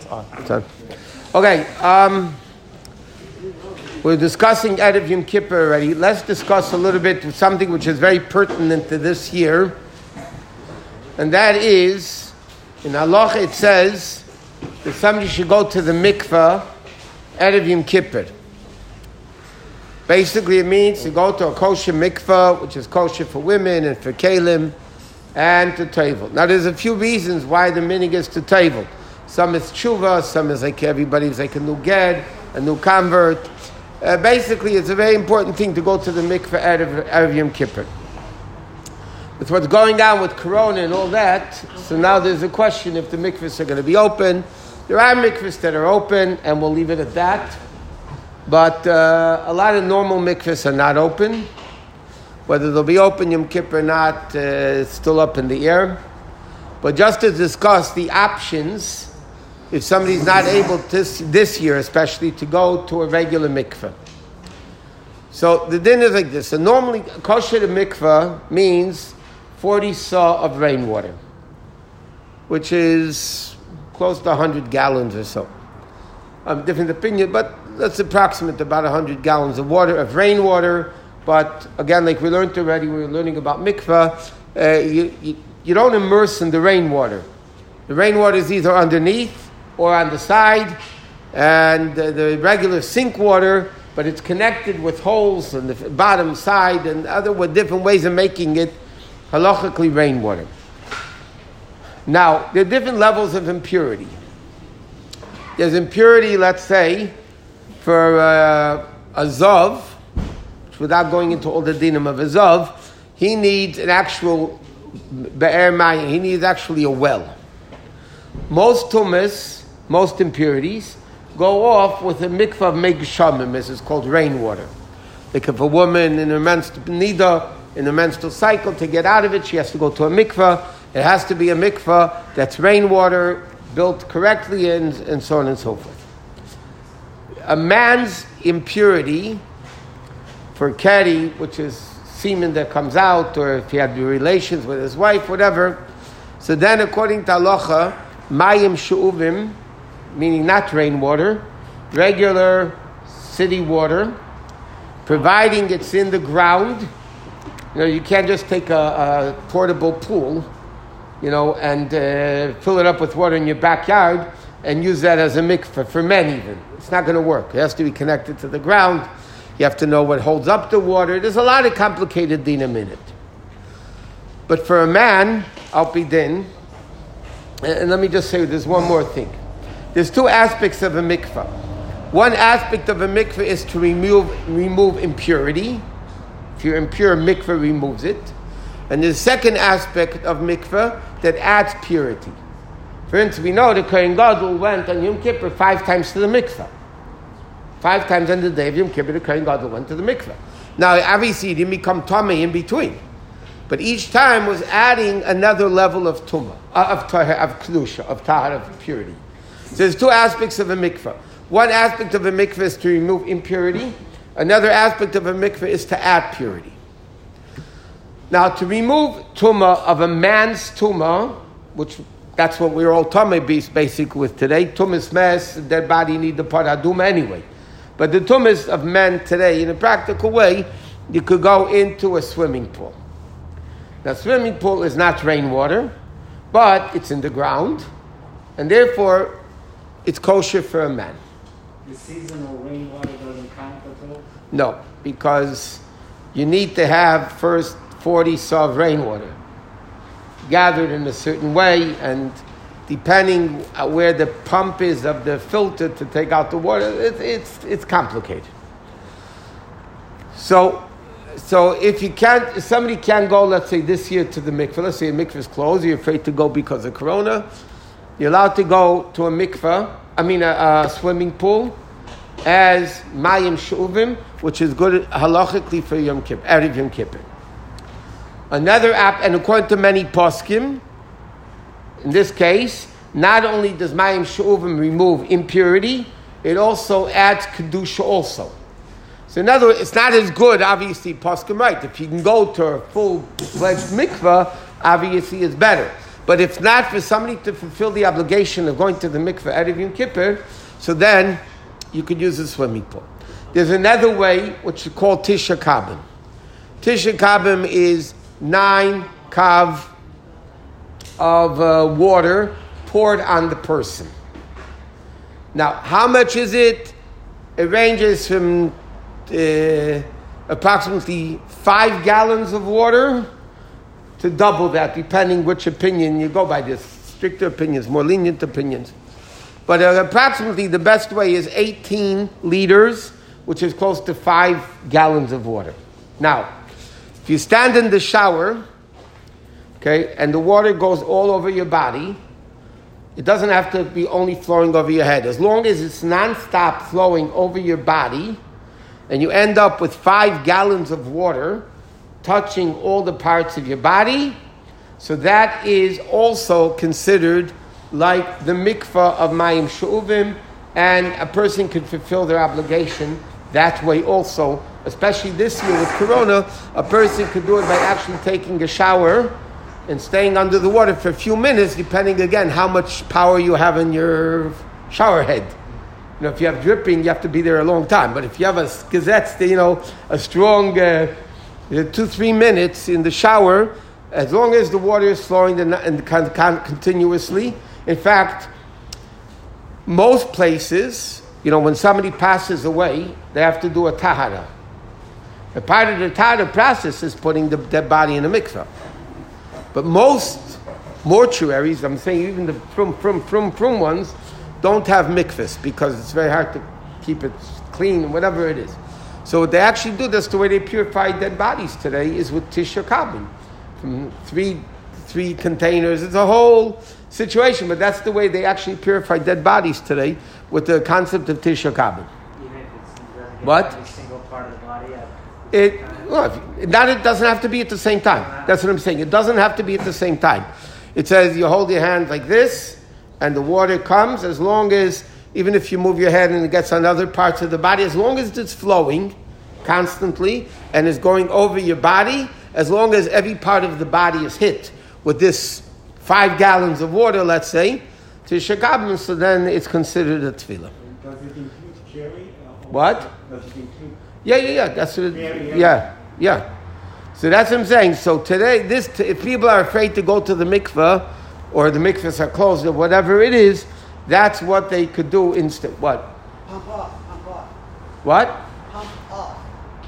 Okay, we're discussing Erev Yom Kippur already. Let's discuss a little bit something which is very pertinent to this year, and that is, in Halacha it says that somebody should go to the mikveh Erev Yom Kippur. Basically, it means to go to a kosher mikveh, which is kosher for women and for kelim, and to tevel. Now, there's a few reasons why the minig is to tevel. Some is tshuva, some is like everybody's like a new ged, a new convert. Basically, it's a very important thing to go to the mikveh Erev Yom Kippur. With what's going on with Corona and all that, so now there's a question if the mikvahs are going to be open. There are mikvahs that are open, and we'll leave it at that. But a lot of normal mikvahs are not open. Whether they'll be open Yom Kippur or not, it's still up in the air. But just to discuss the options, if somebody's not able this year especially to go to a regular mikveh. So the din is like this. So normally, kosher mikveh means 40 saw of rainwater, which is close to 100 gallons or so. Different opinion, but that's approximate about 100 gallons of water, of rainwater. But again, like we learned already, we were learning about mikveh, you don't immerse in the rainwater. The rainwater is either underneath or on the side, and the regular sink water, but it's connected with holes on the bottom side and other with different ways of making it halachically rainwater. Now, there are different levels of impurity. There's impurity, let's say, for a zav, which without going into all the dinim of a zav, he needs an actual be'er mayim, he needs actually a well. Most tumas, most impurities, go off with a mikvah of megshamim, as it's called rainwater. Like if a woman in her menstrual cycle, to get out of it, she has to go to a mikvah. It has to be a mikvah that's rainwater, built correctly, and so on and so forth. A man's impurity for keri, which is semen that comes out, or if he had relations with his wife, whatever. So then, according to halacha, mayim she'uvim, meaning not rainwater, regular city water, providing it's in the ground. You know, you can't just take a portable pool, and fill it up with water in your backyard and use that as a mikveh, for men even. It's not going to work. It has to be connected to the ground. You have to know what holds up the water. There's a lot of complicated dinim in it. But for a man, al pi din, and let me just say there's one more thing. There's two aspects of a mikveh. One aspect of a mikveh is to remove impurity. If you're impure, mikveh removes it. And there's a second aspect of mikveh that adds purity. For instance, we know the Kohen Gadol went on Yom Kippur 5 times to the mikveh. 5 times on the day of Yom Kippur, the Kohen Gadol went to the mikveh. Now, obviously, he didn't become tamei in between. But each time was adding another level of tumah, of kedusha, of tahar, of purity. So there's two aspects of a mikveh. One aspect of a mikveh is to remove impurity. Another aspect of a mikveh is to add purity. Now, to remove tumah of a man's tumah, which that's what we're all tumah basically with today. Tumah's mess, dead body need the part aduma anyway. But the tumahs of men today, in a practical way, you could go into a swimming pool. Now, swimming pool is not rainwater, but it's in the ground, and therefore, it's kosher for a man. The seasonal rainwater doesn't count at all? No, because you need to have first 40 saw of rainwater gathered in a certain way, and depending where the pump is of the filter to take out the water, it's complicated. So if somebody can't go, let's say this year to the mikveh, let's say a mikveh is closed, you're afraid to go because of Corona, you're allowed to go to a swimming pool as mayim she'uvim, which is good halachically for Yom Kippur, Erev Yom Kippur. Another and according to many poskim, in this case, not only does mayim she'uvim remove impurity, it also adds kedusha also. So in other words, it's not as good, obviously, poskim right. If you can go to a full-fledged mikveh, obviously it's better. But if not, for somebody to fulfill the obligation of going to the mikveh Erev Yom Kippur, so then you could use a swimming pool. There's another way, which is called Tisha Kabim. Tisha Kabim is 9 kav of water poured on the person. Now, how much is it? It ranges from approximately 5 gallons of water to double that, depending which opinion you go by. There's stricter opinions, more lenient opinions. But approximately the best way is 18 liters, which is close to 5 gallons of water. Now, if you stand in the shower, okay, and the water goes all over your body, it doesn't have to be only flowing over your head. As long as it's non-stop flowing over your body, and you end up with 5 gallons of water touching all the parts of your body, so that is also considered like the mikvah of Mayim She'uvim, and a person could fulfill their obligation that way also. Especially this year with Corona, a person could do it by actually taking a shower and staying under the water for a few minutes, depending again how much power you have in your shower head. You know, if you have dripping, you have to be there a long time. But if you have a gesetz, a strong 2-3 minutes in the shower, as long as the water is flowing continuously. In fact, most places, when somebody passes away, they have to do a tahara. A part of the tahara process is putting the dead body in a mikveh. But most mortuaries, I'm saying even the from ones, don't have mikvahs because it's very hard to keep it clean, whatever it is. So what they actually do, that's the way they purify dead bodies today, is with Tisha Kabim. From three containers. It's a whole situation, but that's the way they actually purify dead bodies today with the concept of Tisha Kabim. Even if it's What? every single part of the body. It doesn't have to be at the same time. That's what I'm saying. It doesn't have to be at the same time. It says you hold your hand like this, and the water comes, as long as, even if you move your head and it gets on other parts of the body, as long as it's flowing constantly and is going over your body, as long as every part of the body is hit with this 5 gallons of water, let's say, Tisha Kabim, so then it's considered a tefillah. Does it include cherry? What? Does it include? Yeah. That's what yeah. So that's what I'm saying. So today, if people are afraid to go to the mikveh, or the mikvahs are closed, or whatever it is, that's what they could do instead. What? Pump up. What? Pump up.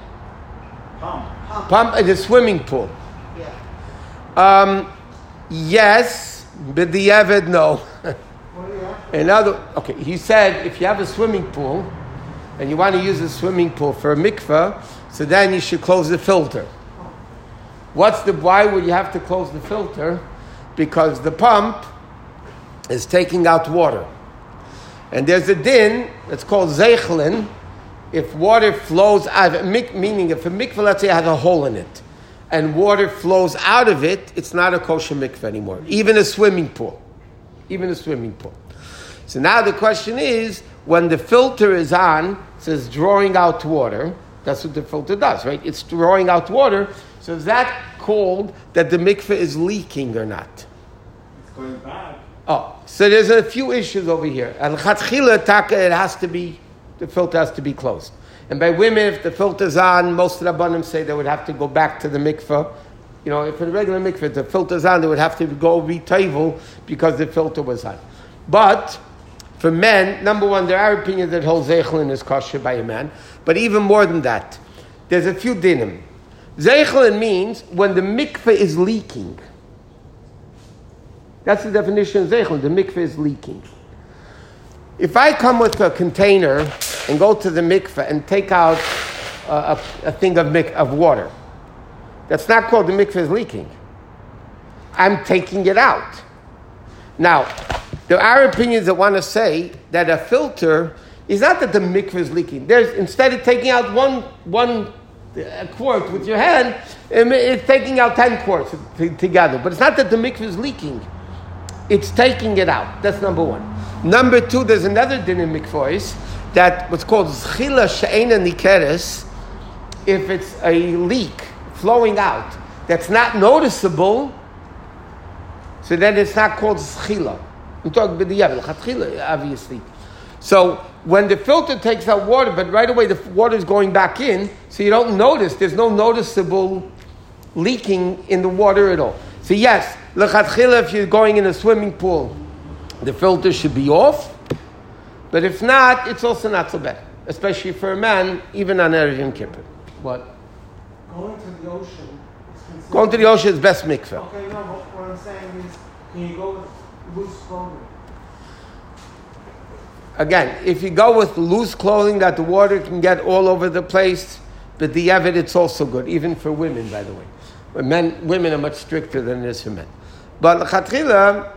Pump in the swimming pool. Yeah. Yes, but the Eved, no. Okay, he said if you have a swimming pool and you want to use a swimming pool for a mikveh, so then you should close the filter. Why would you have to close the filter? Because the pump is taking out water. And there's a din that's called zeichlin. If water flows out, meaning if a mikveh, let's say, has a hole in it, and water flows out of it, it's not a kosher mikveh anymore. Even a swimming pool. So now the question is, when the filter is on, it says drawing out water. That's what the filter does, right? It's drawing out water. So is that called that the mikveh is leaking or not? It's going bad. Oh, so there's a few issues over here. Al-Chatchila Taka, the filter has to be closed. And by women, if the filter's on, most of the Rabbanim say they would have to go back to the mikveh. If in a regular mikveh, if the filter's on, they would have to go re-table because the filter was on. But for men, number one, there are opinions that whole zeichlin is kosher by a man. But even more than that, there's a few dinim. Zeichlin means when the mikveh is leaking. That's the definition of zeichlin. The mikveh is leaking. If I come with a container and go to the mikveh and take out a thing of water, that's not called the mikveh is leaking. I'm taking it out. Now, there are opinions that want to say that a filter is not that the mikveh is leaking. Instead of taking out one quart with your hand, it's taking out 10 quarts together. But it's not that the mikveh is leaking. It's taking it out. That's number one. Number two, there's another din in mikvahs that what's called zchila she'ena nikeres. If it's a leak flowing out that's not noticeable, So then it's not called schila. I'm talking about the chatchila, obviously. So when the filter takes out water, but right away the water is going back in, so you don't notice. There's no noticeable leaking in the water at all. So yes, lechatchila, if you're going in a swimming pool, the filter should be off. But if not, it's also not so bad, especially for a man, even on Erev Yom Kippur. What? Going to the ocean. Going to the ocean is best mikveh. Okay, no, what I'm saying is, can you go with loose clothing? Again, if you go with loose clothing that the water can get all over the place, but the Evid, it's also good, even for women, by the way. Women are much stricter than it is for men. But l'chatchila,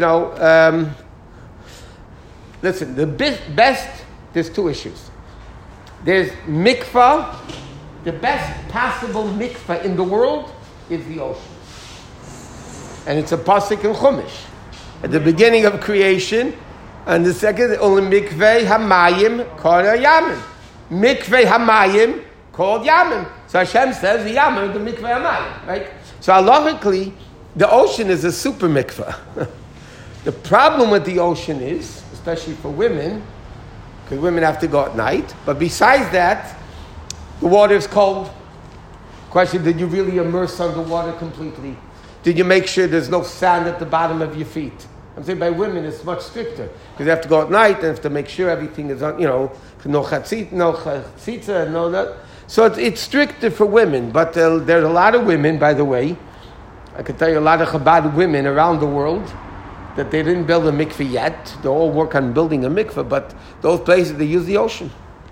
listen, the best, there's two issues. There's mikvah, the best possible mikvah in the world is the ocean. And it's a pasuk in Chumash. At the beginning of creation, and the second, only mikveh hamayim called yamin. Mikveh hamayim called yamin. So Hashem says the yamin, the mikveh hamayim, right? So halachically, the ocean is a super mikveh. The problem with the ocean is, especially for women, because women have to go at night, but besides that, the water is cold. Question, did you really immerse underwater completely? Did you make sure there's no sand at the bottom of your feet? I'm saying by women it's much stricter because they have to go at night and have to make sure everything is on, no chatzitza, no that. So it's stricter for women, but there's a lot of women, by the way. I can tell you a lot of Chabad women around the world that they didn't build a mikveh yet. They all work on building a mikveh, but those places they use the ocean.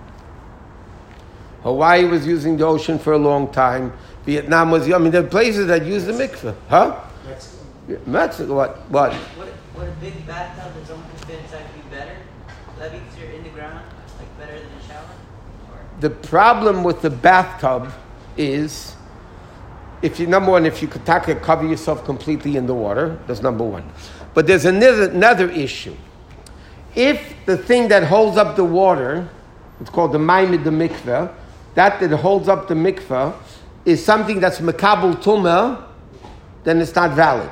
Hawaii was using the ocean for a long time. Vietnam was, there are places that use the mikveh. Huh? Mexico, what? Would a big bathtub that's open fit inside be better? That means you're in the ground, like better than a shower? Or? The problem with the bathtub is, if you could cover yourself completely in the water, that's number one. But there's another issue. If the thing that holds up the water, it's called the ma'amid the mikveh, that holds up the mikveh is something that's mekabel tumah, then it's not valid.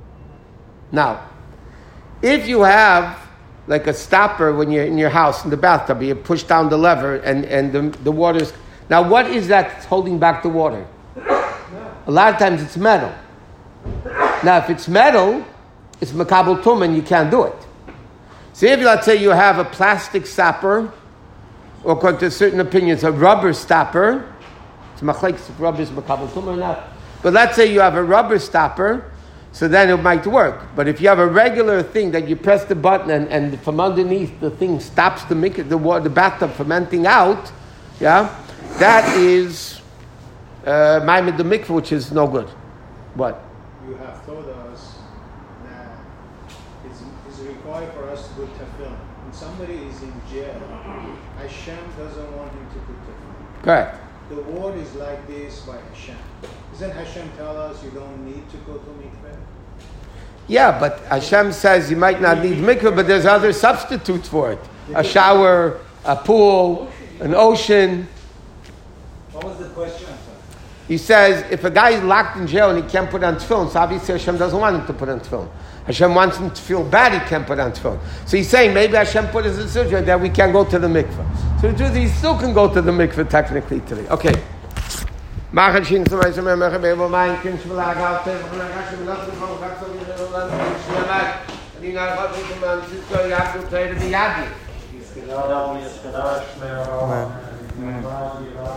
Now, if you have like a stopper when you're in your house in the bathtub, you push down the lever and the water's... Now, what is that holding back the water? A lot of times it's metal. Now, if it's metal, it's mekabel tumah and you can't do it. So if, let's say, you have a plastic stopper, or according to certain opinions, a rubber stopper, it's machlekes if rubber is mekabel tumah or not. But let's say you have a rubber stopper, so then it might work. But if you have a regular thing that you press the button and from underneath the thing stops the bathtub from emptying out, that is ma'amid the mikveh, which is no good. What? You have told us that it's required for us to put tefillin. When somebody is in jail, Hashem doesn't want him to put tefillin. Correct. The word is like this by Hashem. Doesn't Hashem tell us you don't need to go to mikveh? Yeah, but Hashem says you might not need mikveh, but there's other substitutes for it. A shower, a pool, an ocean. What was the question? He says if a guy is locked in jail and he can't put on tefillin, so obviously Hashem doesn't want him to put on tefillin. Hashem wants him to feel bad he can't put on tefillin. So he's saying maybe Hashem put his decision that we can't go to the mikveh. So the truth is he still can go to the mikveh technically today. Okay. Machen schien zum Beispiel mehr machen bei mein Kind schon lag auf der von der Gasche lassen von ganz so wie Land schneller die nach was mit man sieht so ja gut der die Jahre ist genau da wo ist